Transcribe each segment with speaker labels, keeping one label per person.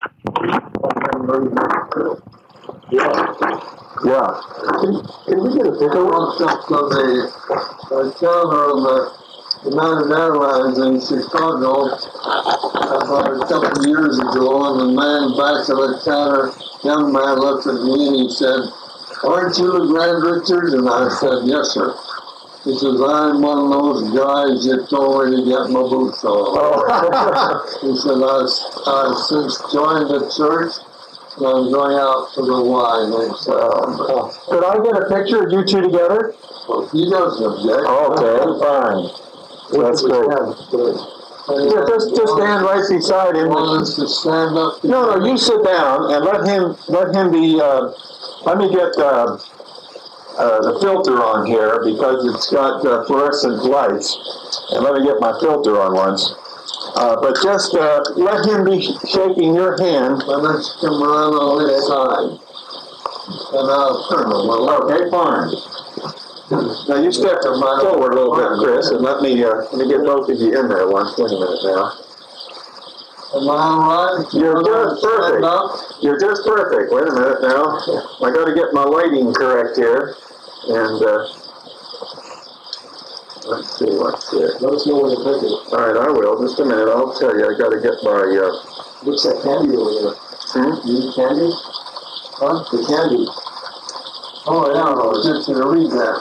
Speaker 1: Yeah. Can we get a picture?
Speaker 2: Walked up to the counter of the United Airlines in Chicago about a couple of years ago, and the man back of the counter, young man, looked at me and he said, "Aren't you Grant Richards?" And I said, "Yes, sir." He says, "I'm one of those guys that told me to get my boots on." He said, I've since joined the church, and I'm going out for the wine.
Speaker 1: Could I get a picture of you two together?
Speaker 2: Well, he doesn't object.
Speaker 1: Okay, fine. That's great. Yeah, just stand right beside him.
Speaker 2: Want us to stand up?
Speaker 1: No, you sit down and let him be. Let me get the filter on here because it's got fluorescent lights, and let me get my filter on once. But just let him be shaking your hand.
Speaker 2: And let's come around on this side, and I'll turn a little.
Speaker 1: Okay, fine. Now you step forward a little bit, Chris, and let me get both of you in there once. Wait a minute now.
Speaker 2: Am I all right?
Speaker 1: You're just perfect. You're just perfect. Wait a minute now. I got to get my lighting correct here. And let's see what's here.
Speaker 2: Let us know when to pick it.
Speaker 1: All right, I will. Just a minute. I'll tell you. I got to get my.
Speaker 2: What's that candy over there? You need candy? Huh? The candy. Oh, yeah, I was just going to read that.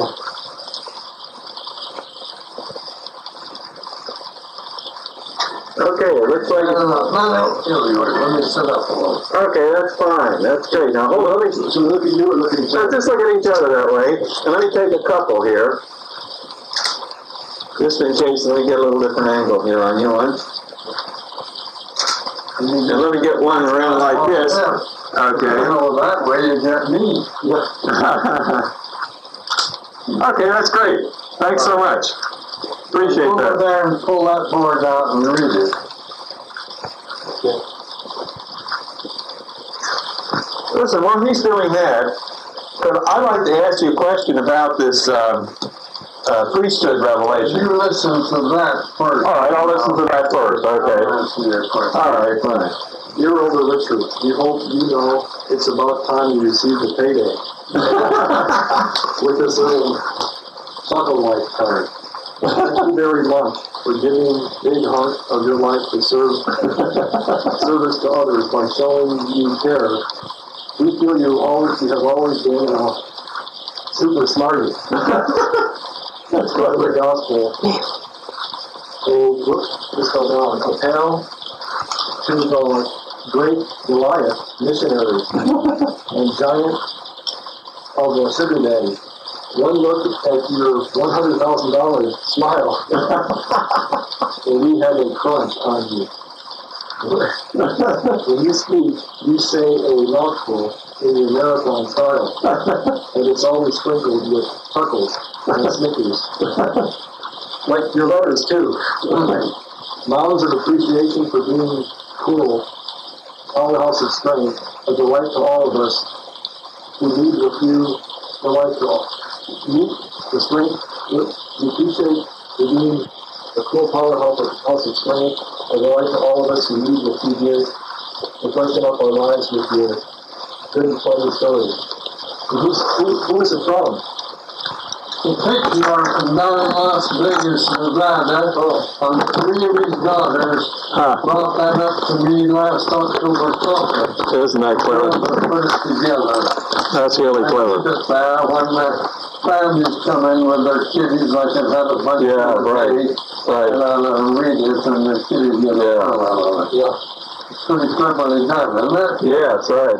Speaker 1: Okay, it looks like...
Speaker 2: No, let me sit up a little.
Speaker 1: Okay, that's fine. That's great. Now, hold on.
Speaker 2: So look at you and look at each other.
Speaker 1: Just look at each other that way. And let me take a couple here. Just in case, let me get a little different angle here on you one. And let me get one around like this. Okay.
Speaker 2: That way you get me.
Speaker 1: Okay, that's great. Thanks so much. Appreciate
Speaker 2: that. Go over there and pull that board out and read it. Okay.
Speaker 1: Listen, while he's doing that, I'd like to ask you a question about this priesthood revelation.
Speaker 2: You listen to that first.
Speaker 1: All right, I'll listen to that first. Okay. All right, fine.
Speaker 2: Dear Elder Richard, we hope you know it's about time you receive the payday. With this little buckle light card. Thank you very much for giving big heart of your life to service to others by showing you care. We feel you have always been a super smarty. That's quite the gospel. This goes on. A panel to the great Goliath missionary and giant of the Sugar Daddy. One look at your $100,000 smile, and we have a crunch on you. When you speak, you say a mouthful in your marathon style, and it's always sprinkled with Puckles and Snickers. Like your letters, too. Mounds of appreciation for being cool, powerhouse of strength, a delight to all of us who lead with you, delight to all. The strength, we appreciate the being the cool powerhouse of strength, a delight to all of us who lead with you, dear, to freshen up our lives with your good and funny stories. Who is it from? The picture from down in Las Vegas, Nevada, on 3 of his daughters brought that up to me last October 12th.
Speaker 1: Isn't that clever?
Speaker 2: Put it together.
Speaker 1: That's really clever.
Speaker 2: Just there, when the families come in with their kiddies, I can have a bunch of
Speaker 1: right.
Speaker 2: And I'll read it, and the kiddies get It's pretty cleverly done, isn't it?
Speaker 1: Yeah, that's right,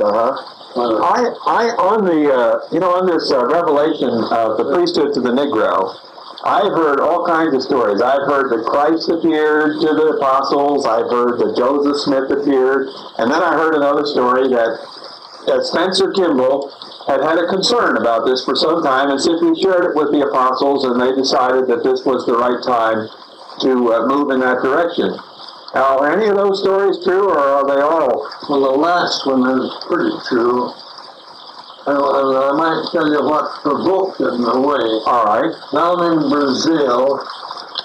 Speaker 1: on this revelation of the priesthood to the Negro, I've heard all kinds of stories. I've heard that Christ appeared to the apostles. I've heard that Joseph Smith appeared. And then I heard another story that Spencer Kimball had a concern about this for some time and simply shared it with the apostles, and they decided that this was the right time to move in that direction. Now, are any of those stories true, or are they all?
Speaker 2: Well, the last one is pretty true. And I might tell you what provoked it in a way.
Speaker 1: All right.
Speaker 2: Down in Brazil,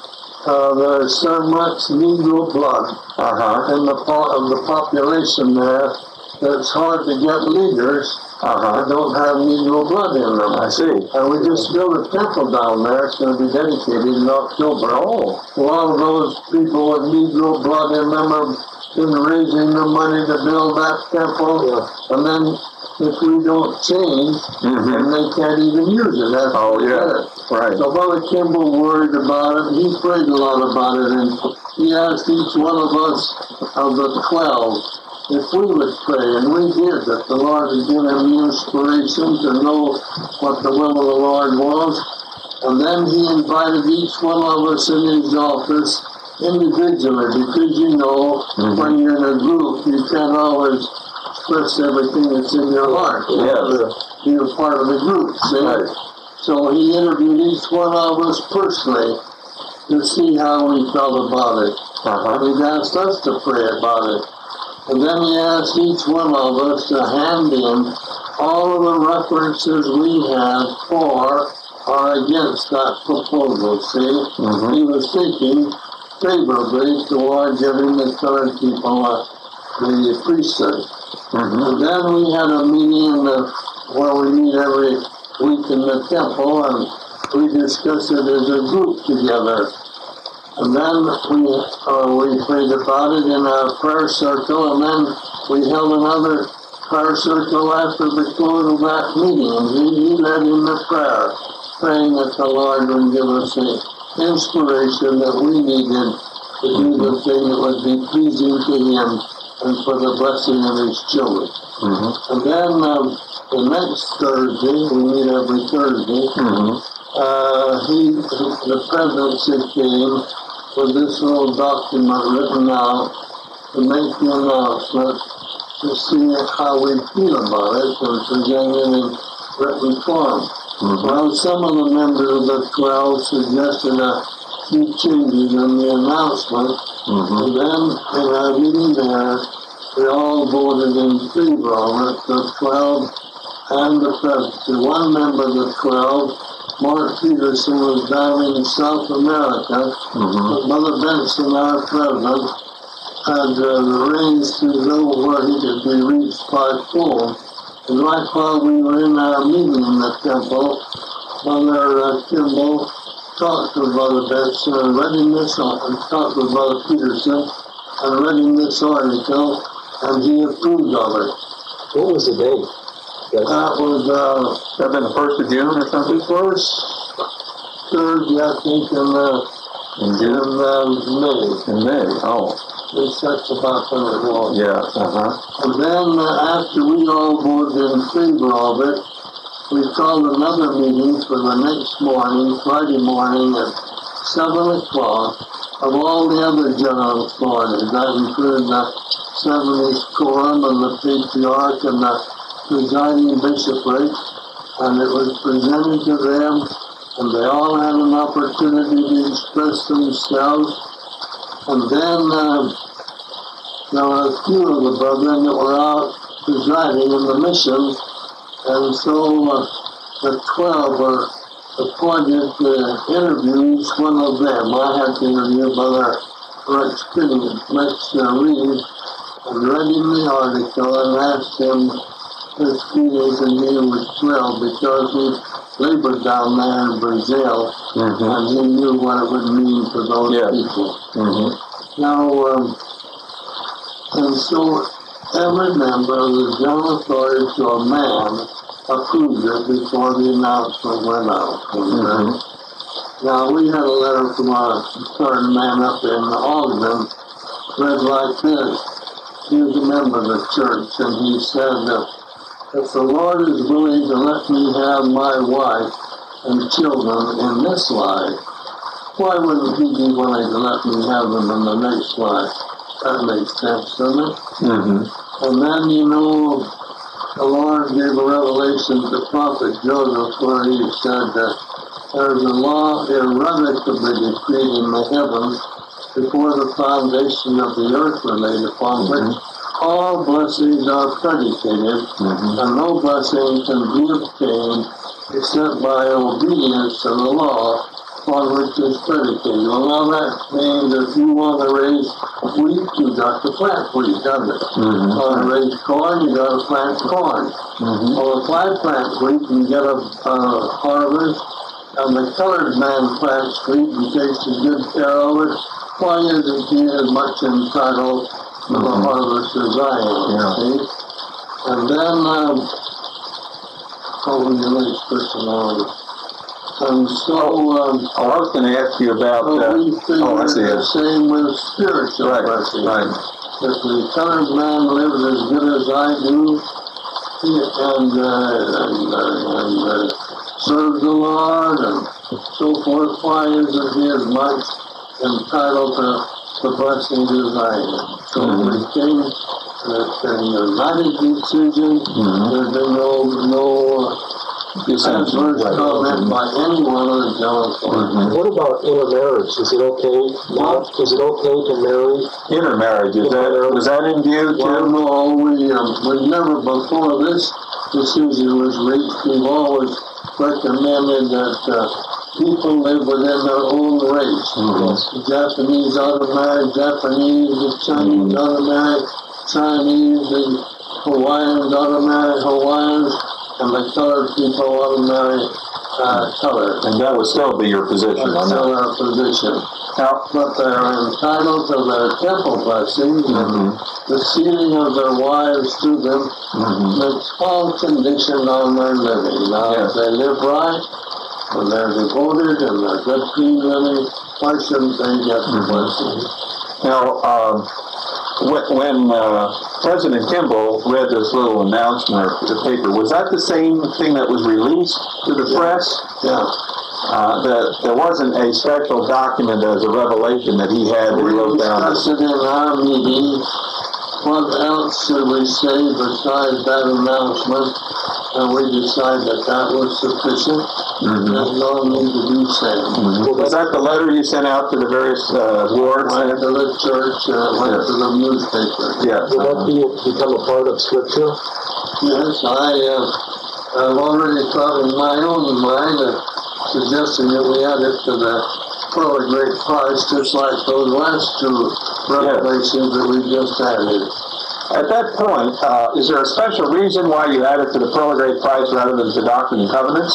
Speaker 2: there's so much Negro blood in the population there that it's hard to get leaders that don't have Negro blood in them.
Speaker 1: I see.
Speaker 2: And we just built a temple down there. It's going to be dedicated in October.
Speaker 1: Oh.
Speaker 2: A lot of those people with Negro blood in them have been raising the money to build that temple. Yeah. And then if we don't change, then they can't even use it. That's
Speaker 1: right.
Speaker 2: So Brother Kimball worried about it. He prayed a lot about it, and he asked each one of us of the 12 if we would pray, and we did, that the Lord would give him the inspiration to know what the will of the Lord was. And then he invited each one of us in his office individually, because you know, when you're in a group, you can't always express everything that's in your heart. You're part of the group, see? Right. So he interviewed each one of us personally to see how we felt about it. And he asked us to pray about it. And then he asked each one of us to hand in all of the references we had for or against that proposal, see? He was thinking favorably toward giving the colored people the priesthood. And then we had a meeting where we meet every week in the temple, and we discussed it as a group together. And then we prayed about it in our prayer circle, and then we held another prayer circle after the close of that meeting. And he led in the prayer, praying that the Lord would give us the inspiration that we needed to do the thing that would be pleasing to him and for the blessing of his children. And then the next Thursday, we meet every Thursday, the presidency came with this little document written out to make the announcement to see how we feel about it and present it in written form. Well, some of the members of the 12 suggested a few changes in the announcement, and then in our meeting there, we all voted in favor of it, the 12 and the presidency. One member of the 12, Mark Peterson, was down in South America. Brother Benson, our president, had arranged to go where he could be reached by phone. And right while we were in our meeting in the temple, Brother Kimball talked to Brother Benson and read him this, and talked with Brother Peterson and read him this article, and he approved of it.
Speaker 3: What was the date?
Speaker 2: That was
Speaker 1: that been the 1st of June or something?
Speaker 2: First Thursday, I think, in May.
Speaker 1: In May, oh.
Speaker 2: That's about when it was.
Speaker 1: Yeah,
Speaker 2: And then after we all voted in favor of it, we called another meeting for the next morning, Friday morning at 7 o'clock, of all the other general authorities. That included the 70th Quorum and the Patriarch and the presiding bishopric, and it was presented to them, and they all had an opportunity to express themselves. And then there were a few of the brethren that were out presiding in the mission, and so the 12 were appointed to interview each one of them. I had to interview Brother Rex Reed, and read him the article and asked him his feelings, and he was thrilled because he labored down there in Brazil, and he knew what it would mean for those people. Now, and so every member of the general authority to a man approved it before the announcement went out. Now, we had a letter from a certain man up in Ogden, read like this. He was a member of the church, and he said that if the Lord is willing to let me have my wife and children in this life, why wouldn't he be willing to let me have them in the next life? That makes sense, doesn't it? And then, you know, the Lord gave a revelation to Prophet Joseph where he said that there's a law irrevocably decreed in the heavens before the foundation of the earth were laid, upon which all blessings are predicated, and no blessing can be obtained except by obedience to the law on which is predicated. Well, that means if you want to raise wheat, you got to plant wheat, doesn't it?
Speaker 1: Mm-hmm.
Speaker 2: Want to raise corn, you got to plant corn.
Speaker 1: Mm-hmm.
Speaker 2: Well, if I plant wheat, you get a harvest, and the colored man plants wheat and takes good care of it. Why isn't he as much entitled to the harvest as I am?
Speaker 1: Yeah.
Speaker 2: See? And then, the next person on. And so,
Speaker 1: I was going to ask you about.
Speaker 2: we figure
Speaker 1: I see
Speaker 2: the
Speaker 1: it.
Speaker 2: same with spiritual blessings.
Speaker 1: Right.
Speaker 2: If the colored man lives as good as I do, and serves the Lord and so forth, why isn't he as much entitled to the blessings as I am? So we came in the united decision. There's been no adverse comment by anyone on California.
Speaker 3: What about intermarriage? Is it okay? Is it okay to marry?
Speaker 1: Intermarriage, was that in view too?
Speaker 2: Well, no, we never before this decision was reached. We've always recommended that people live within their own race. The Japanese ought to marry Japanese, the Chinese ought to marry Chinese, the Hawaiians ought to marry Hawaiians, and the colored people ought to marry colored.
Speaker 1: And that would still be your position on
Speaker 2: That's still
Speaker 1: that.
Speaker 2: our position.
Speaker 1: Now,
Speaker 2: But they're entitled to their temple blessings and the sealing of their wives to them. It's all conditioned on their living. Now, if they live right, and they're devoted, and they're good, clean living, why shouldn't they get the blessing?
Speaker 1: now, when President Kimball read this little announcement to the paper, was that the same thing that was released to the press?
Speaker 2: Yeah.
Speaker 1: That there wasn't a special document as a revelation that he had that he wrote down.
Speaker 2: We discussed it in our meeting. What else should we say besides that announcement? And we decided that was sufficient. There's no need to be said.
Speaker 1: Was that the letter you sent out to the various wards?
Speaker 2: Went to the church, went to the newspaper.
Speaker 1: Yes.
Speaker 3: Would that become a part of Scripture?
Speaker 2: Yes, I've already thought in my own mind suggesting that we add it to the Pearl of Great Price, just like those last two revelations that we just added.
Speaker 1: At that point, is there a special reason why you added to the Pearl of Great Price rather than to Doctrine and Covenants?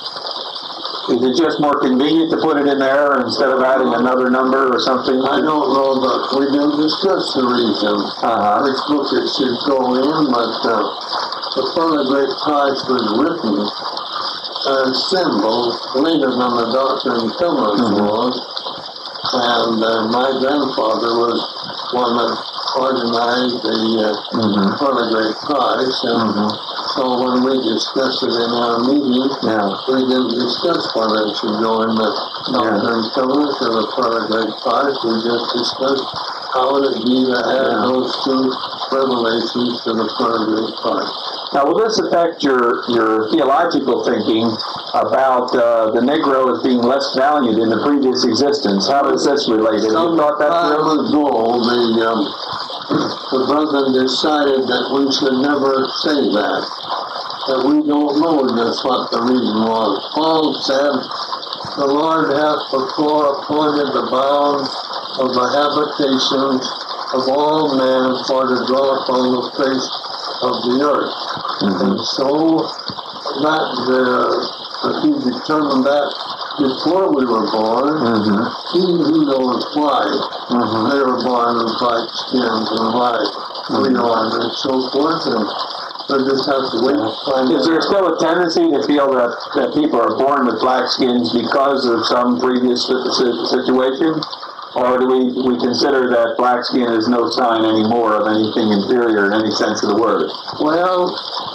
Speaker 1: Is it just more convenient to put it in there instead of adding another number or something?
Speaker 2: I don't know, but we didn't discuss the reason which book it should go in, but the Pearl of Great Price was written as symbol later than the Doctrine and Covenants was, and my grandfather was one that organized the Pearl of Great Price, and so when we discussed it in our meeting, we didn't discuss whether it should go in the Doctrine and Covenants or the Pearl of Great Price. We just discussed how would it be to add those two revelations to the Pearl of Great Price.
Speaker 1: Now, will this affect your theological thinking about the Negro as being less valued in the previous existence? How is this related? Have you thought that through?
Speaker 2: Some time ago, the brethren decided that we should never say that we don't know just what the reason was. Paul said, the Lord hath before appointed the bounds of the habitations of all men for to dwell upon the face of the earth. And so that he determined that before we were born. He knows why they were born with white skins and why we are and so forth. And we just have to wait to find out.
Speaker 1: Is there still a tendency to feel that people are born with black skins because of some previous situation? Or do we consider that black skin is no sign anymore of anything inferior in any sense of the word?
Speaker 2: Well,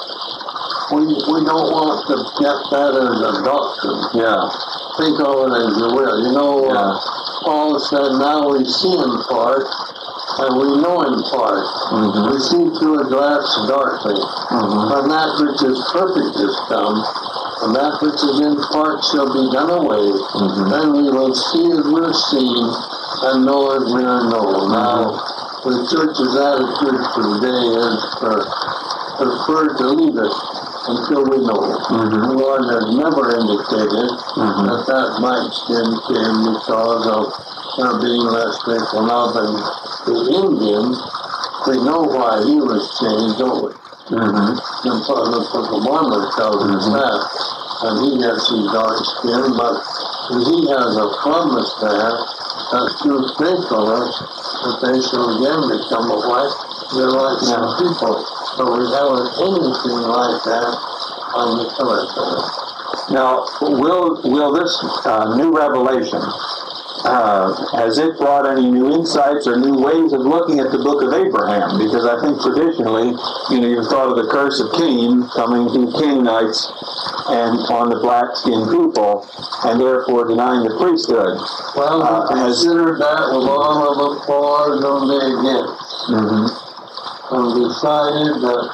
Speaker 2: we don't want to get that as a doctrine.
Speaker 1: Yeah.
Speaker 2: Think of it as you will. You know, Paul said, now we see in part, and we know in part. We see through a glass darkly. When that which is perfect is come, and that which is in part shall be done away, then we will see as we're seen, and know as we are known. Now, the church's attitude today is prefer to leave it
Speaker 4: until we know it. The Lord has never indicated that backsliding came because of there being less faithful. Now, the Indian, we know why he was changed, don't we? The Book of Mormon tells us that. And he has some dark skin, but he has a promise there that through faithfulness, that they shall again become a white, they're like some people. So we haven't anything like that on the colored side.
Speaker 1: Now, will this new revelation, has it brought any new insights or new ways of looking at the book of Abraham? Because I think traditionally, you've thought of the curse of Cain coming to Canaanites and on the black-skinned people, and therefore denying the priesthood.
Speaker 4: Well, we considered that with all of the fors and the against. And decided that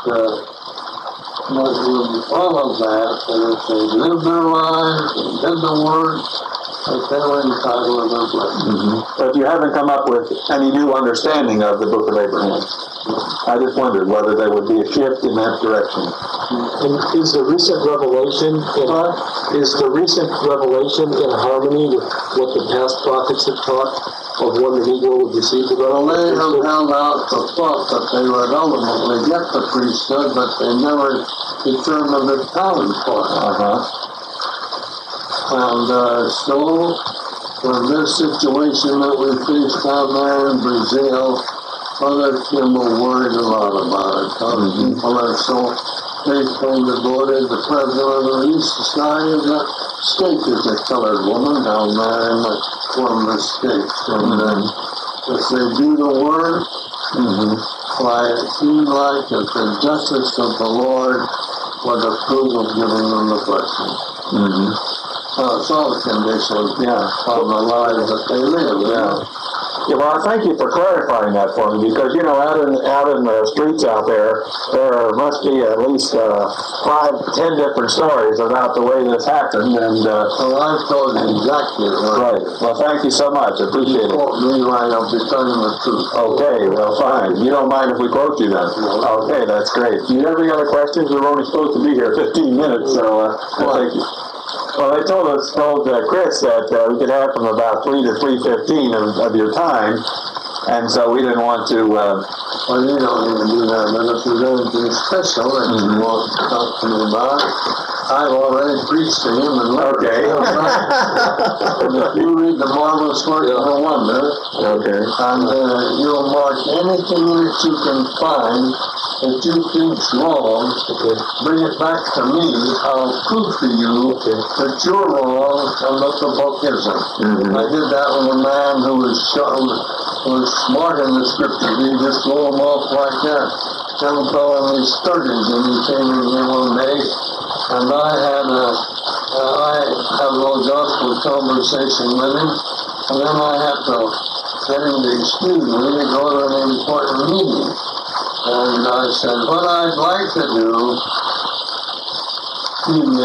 Speaker 4: with all of that if they lived their lives and did the work, that they were entitled to their blessing.
Speaker 1: But you haven't come up with any new understanding of the book of Abraham. I just wondered whether there would be a shift in that direction.
Speaker 3: And is the recent revelation in harmony with what the past prophets had taught of when the Negro would receive the
Speaker 4: Well, they
Speaker 3: revelation?
Speaker 4: have held out the thought that they would ultimately get the priesthood, but they never determined the time for it. And so, for this situation that we face down there in Brazil, Brother Kimball worried a lot about it, because people are so faithful and devoted. The president of the Relief Society of the state is a colored woman down there in one of the states. And if they do the work, why it seems like that the justice of the Lord would approve of giving them the blessing. It's all the conditions of the lives that they live.
Speaker 1: Yeah, well, thank you for clarifying that for me, because, out in the streets out there must be at least 5-10 different stories about the way this happened, and...
Speaker 4: Well, I've told you exactly
Speaker 1: right. Well, thank you so much. I appreciate it.
Speaker 4: Quote me right, I'll be telling the truth.
Speaker 1: Okay, well, fine. You don't mind if we quote you then? Okay, that's great. Do you have any other questions? We're only supposed to be here 15 minutes, so thank you. Well, they told Chris that we could have from about 3 to 3:15 of your time, and so we didn't want to...
Speaker 4: Well, you don't even do that, but if there's anything special that you want to talk to me about, I've already preached to him and
Speaker 1: Okay.
Speaker 4: And if you read the marvelous work of the wonder, and you'll mark anything that you can find that you think's wrong, bring it back to me. I'll prove to you that you're wrong and that the book isn't. I did that with a man who was smart in the scripture. He just blow them off like that. Young fellow in his 30s, and he came in here one day, and I had a little gospel conversation with him, and then I had to get him to excuse me to go to an important meeting. And I said, what I'd like to do, excuse me,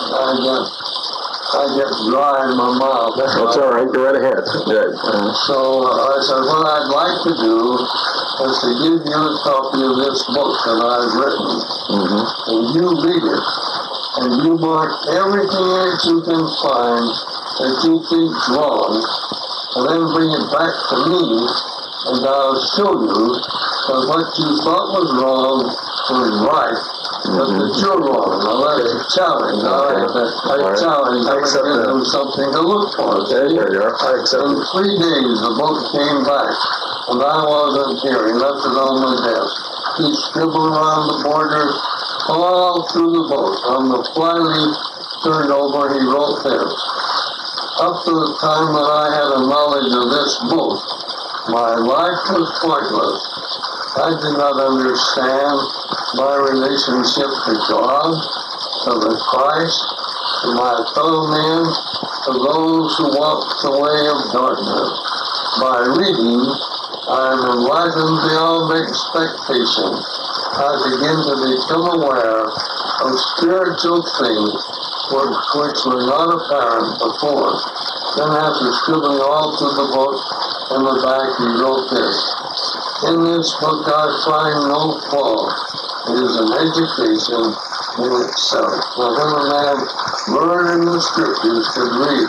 Speaker 4: I get dry in my mouth.
Speaker 1: That's all right. Go right ahead. Good.
Speaker 4: So I said, what I'd like to do is to give you a copy of this book that I've written, and you read it, and you mark everything that you can find that you think's wrong, and then bring it back to me, and I'll show you that what you thought was wrong was right, but that you're wrong. Now that's a challenge. I challenge. I give them something to look for.
Speaker 1: There you are. I accept
Speaker 4: In
Speaker 1: it.
Speaker 4: 3 days, the book came back, and I wasn't here. He left it on my desk. He scribbled around the borders all through the book. On the fly-leaf turned over, he wrote this. Up to the time that I had a knowledge of this book, my life was pointless. I did not understand my relationship to God, to the Christ, to my fellow men, to those who walk the way of darkness. By reading, I am enlightened beyond expectation. I begin to become aware of spiritual things which were not apparent before. Then after scribbling all through the book, in the back he wrote this. In this book I find no flaw. is an education in itself. Now, when a man learned in the scriptures could read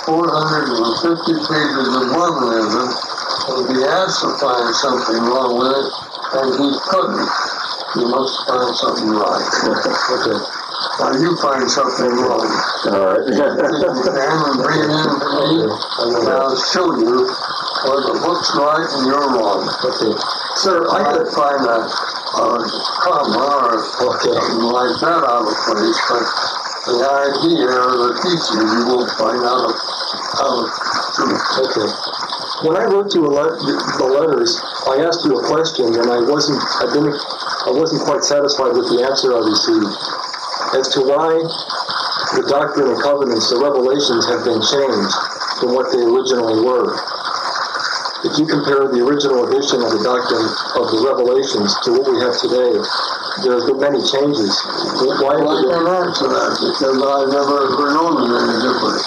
Speaker 4: 450 pages of Mormonism, and he asked to find something wrong with it, and he couldn't, he must find something right. Okay. Now you find something wrong.
Speaker 1: All right.
Speaker 4: You can and bring it in to me, and I'll show you where the book's right and you're wrong.
Speaker 3: Okay. Sir,
Speaker 4: I could find a comma or something like that out of place, but the idea or the teaching you won't find out of truth.
Speaker 3: Okay. When I wrote you the letters, I asked you a question, and I wasn't quite satisfied with the answer I received as to why the Doctrine and Covenants, the revelations, have been changed from what they originally were. If you compare the original edition of the Doctrine of the Revelations to what we have today, there's been many changes. Why?
Speaker 4: Well, I can't answer that because I've never known of any difference.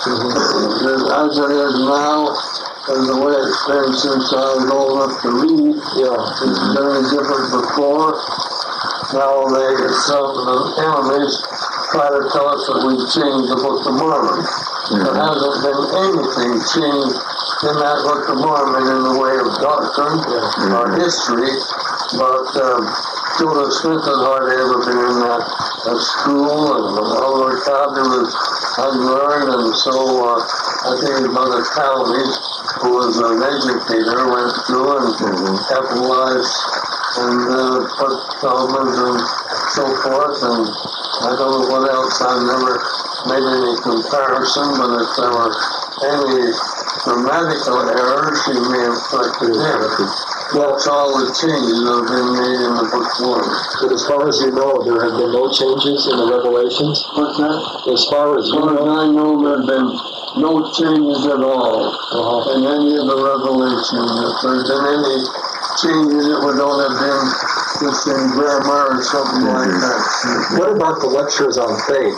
Speaker 4: As it is now, and the way it's been since I was old enough to read, it's very different before. Now some of the enemies try to tell us that we've changed the Book of Mormon. There hasn't been anything changed in that Book of Mormon in the way of doctrine or history, but Joseph Smith had hardly ever been in that school, and all the vocabulary was unlearned, and so I think Mother Calvin, who was an educator, went through and capitalized and put Talmuds and so forth, and I don't know what else. I've never made any comparison, but if there were any grammatical errors, she may have corrected them. That's all the changes that have been made in the Book of Mormon.
Speaker 3: But as far as you know, there have been no changes in the Revelations?
Speaker 4: What's that?
Speaker 3: As far as
Speaker 4: I know, there have been no changes at all in any of the Revelations. If there's been any changes, it would only have been just in grammar or something like that.
Speaker 3: What about the lectures on faith?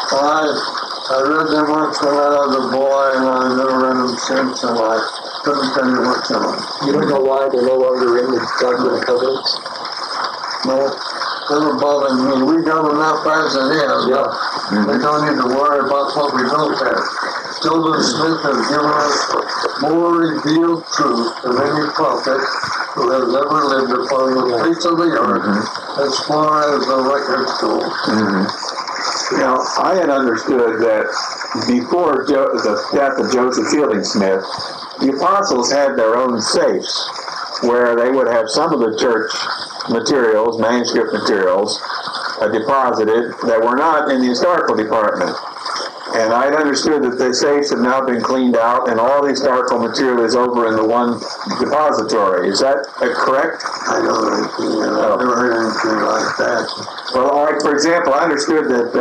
Speaker 4: I read them once when I was a boy, and I've never read them since, and I couldn't tell you what's in them.
Speaker 3: You don't know why they're no longer in the Doctrine and Covenants?
Speaker 4: No, never bothered me. We got enough as it is.
Speaker 3: Yeah.
Speaker 4: We don't need to worry about what we don't have. Joseph Smith has given us more revealed truth than any prophet who has ever lived upon the face of the earth, as far as the records go.
Speaker 1: Now, I had understood that before the death of Joseph Fielding Smith, the apostles had their own safes where they would have some of the church materials, manuscript materials, deposited that were not in the historical department. And I had understood that the safes have now been cleaned out and all the historical material is over in the one depository. Is that correct?
Speaker 4: I don't know anything. I've never heard anything like that.
Speaker 1: Well, like, for example, I understood that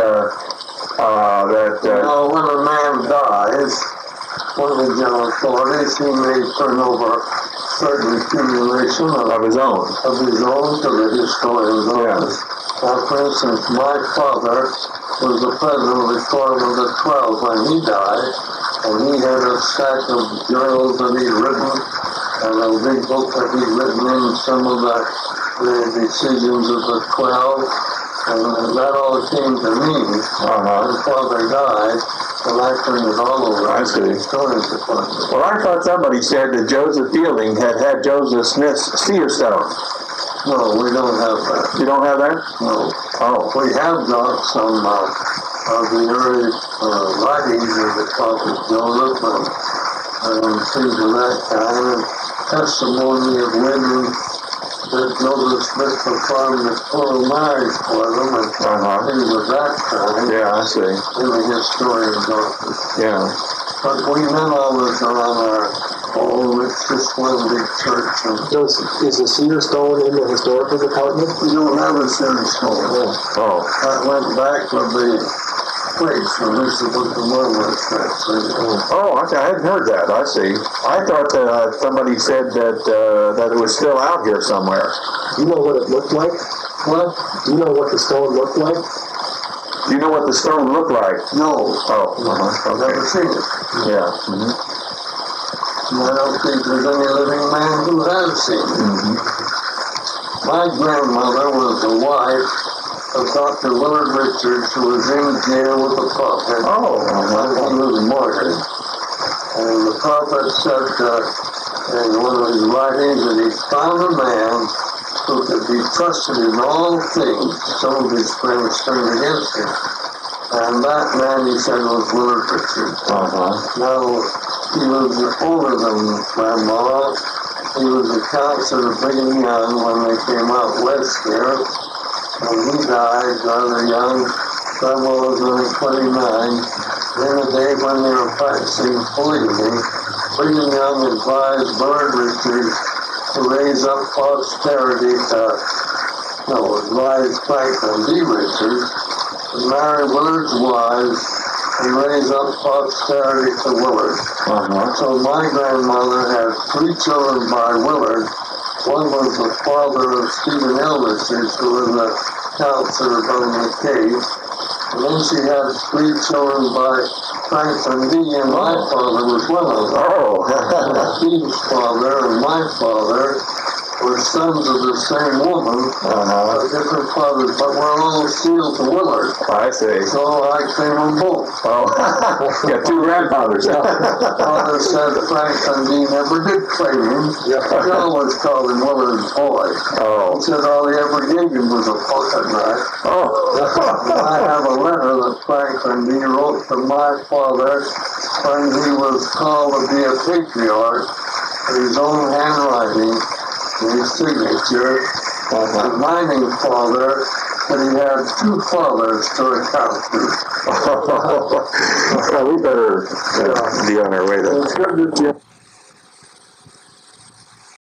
Speaker 4: when a man dies, one of the general authorities, he may turn over certain accumulation
Speaker 1: of his own
Speaker 4: to the historian's office. Now, for instance, my father was the president of the Quorum of the 12 when he died, and he had a stack of journals that he'd written, and a big book that he'd written in some of the decisions of the 12, and that all came to me when Father died, and I turned it all over.
Speaker 1: I see.
Speaker 4: The historian's department.
Speaker 1: Well, I thought somebody said that Joseph Fielding had Joseph Smith's seer stone.
Speaker 4: No, we don't have that.
Speaker 1: You don't have that?
Speaker 4: No.
Speaker 1: Oh.
Speaker 4: We have got some of the early writings of the prophet Joseph and things of that kind, and testimony of women that Joseph Smith performed the full marriage for them, and things of that kind.
Speaker 1: Yeah, I see.
Speaker 4: In the historian's office.
Speaker 1: Yeah.
Speaker 4: But we have all this around our it's just one big church.
Speaker 3: Is the seer stone in the historical department?
Speaker 4: We don't have a seer stone.
Speaker 1: Oh.
Speaker 4: That went back to the place from which the Book of Mormon was translated.
Speaker 1: Oh, okay. I hadn't heard that. I see. I thought that somebody said that it was still out here somewhere.
Speaker 3: Do you know what it looked like?
Speaker 4: What?
Speaker 3: Do you know what the stone looked like?
Speaker 1: Do you know what the stone looked like?
Speaker 4: No.
Speaker 1: Oh.
Speaker 4: I've never seen it.
Speaker 1: Yeah.
Speaker 4: And I don't think there's any living man who has seen it. My grandmother was the wife of Dr. Willard Richards, who was in jail with the prophet.
Speaker 1: Oh,
Speaker 4: He was martyred. And the prophet said in one of his writings that he found a man who could be trusted in all things. Some of his friends turned against him. And that man, he said, was Willard Richards. Now, he was older than Grandma. He was a counselor Brigham Young when they came out west there. And he died rather young. Grandma was only 29. In the day when they were practicing polygamy, Brigham Young advised Willard Richards to raise up posterity advised Franklin D. Richards to marry Willard's wives and raise up posterity to Willard. So my grandmother had 3 children by Willard. One was the father of Stephen L. Richards, who was a counselor from McKay. And then she had 3 children by Franklin D. And my father was one of them. Steve's father and my father were sons of the same woman, different fathers, but we're all sealed to Willard.
Speaker 1: I see.
Speaker 4: So I claim them both.
Speaker 1: You got 2 grandfathers.
Speaker 4: Father said Franklin D. never did claim him. He always called him Willard's boy. He said all he ever gave him was a pocket knife. I have a letter that Franklin D. wrote to my father when he was called to be a patriarch in his own handwriting, his signature, reminding father that he had 2 fathers to account to.
Speaker 1: Well, we better be on our way then.
Speaker 3: It's good to